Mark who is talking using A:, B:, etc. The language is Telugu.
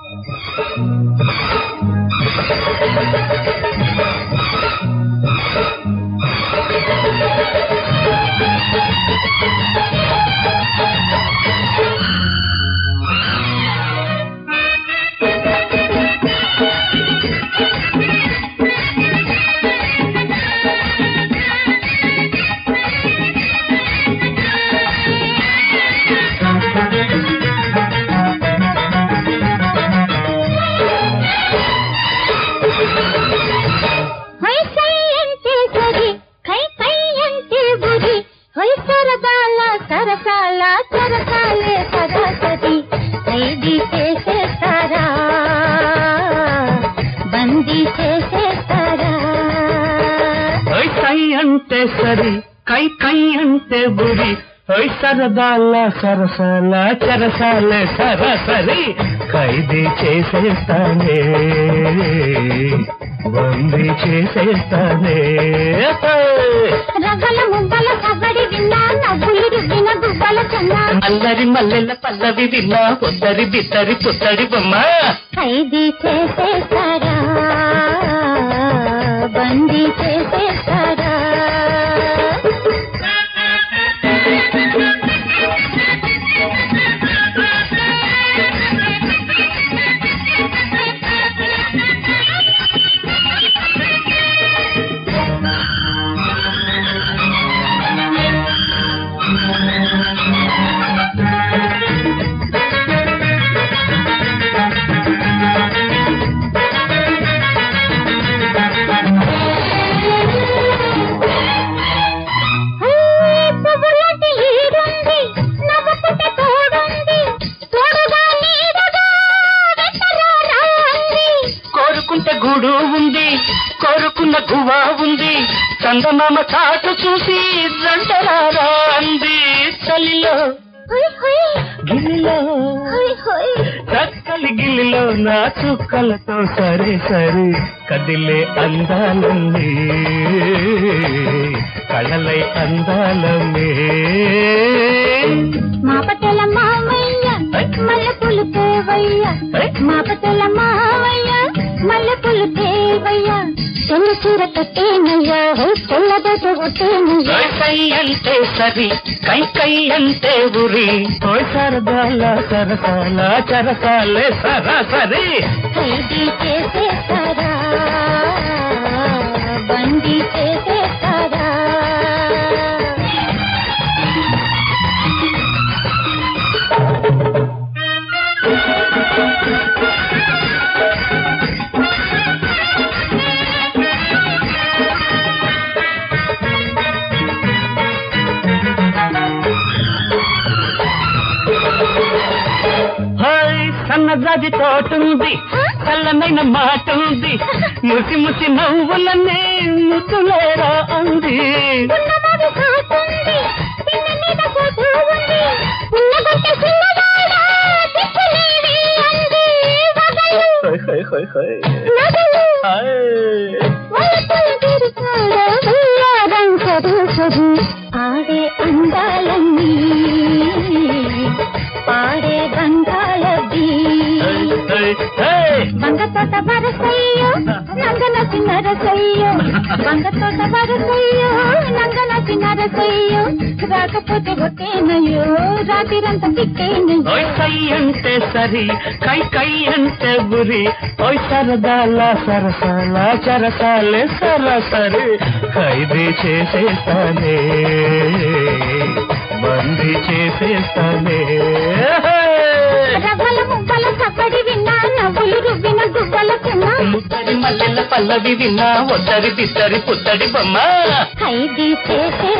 A: అంటే సరి కై కై అంటే బురి సరదాల సరసాల చరసాల సరసరి ఖైదీ చేసేస్తానే బందీ చేసేస్తానే అల్లరి మల్లెల పల్లవి విన్నా పొద్దరి బిద్దరి పుత్తడి బొమ్మ
B: ఖైదీ చేసేస్తారా బందీ చేసేస్తారా
A: గూడు ఉంది కోరుకున్న గువా ఉంది చందమామ చాటు చూసి జంటరారా అంది చలిలో గిల్లిలో చక్కలి గిల్లిలో నా చుక్కలతో సరే సరే కదిలే అందాలండి కళ్ళలై అందాలమే
B: మా పటల మామయ్య మల్లెపూలు తేవయ్య మా పటల మామయ్య మల్లెపూలు తేవయ్య తెల్ల చీర కట్టేనయ్యా తెల్లదొడ్డు కొట్టేనయ్యా
A: కై అంటే సరి కై కై అంటే ఉరి సరదాల సరసాల చరసాలే సరసరి
B: ఖైదీ చేసేస్తారా బందీ చేసేస్తారా
A: సన్నజాజి తోటుంది చల్లనైన మాట ఉంది ముసి ముసి నవ్వులనే ముద్దులేరా అంది
B: ఆడే అందాలన్నీ పాడే బంగాళీ బంగతోట వరసయ్యో నంగనసి నరసయ్యో బంగతోట వరసయ్యో నంగనసి నరసయ్యో రాకపోతే కొట్టేనయ్యో రాత్రిరంతా తిట్టేనయ్యో
A: కై అంటే సరి కై కై అంటే బురి సరదాల సరసాల చరసాలే సరసరి ఖైదీ చేసేస్తానే బందీ చేసేస్తానే
B: కబడి విన్నా నవ్వులు రువ్విన గువ్వల చిన్న
A: ముద్దరి మల్లెల పల్లవి విన్నా ఒద్దరి బిద్దరి పుత్తడి బొమ్మ
B: ఖైదీ చేసే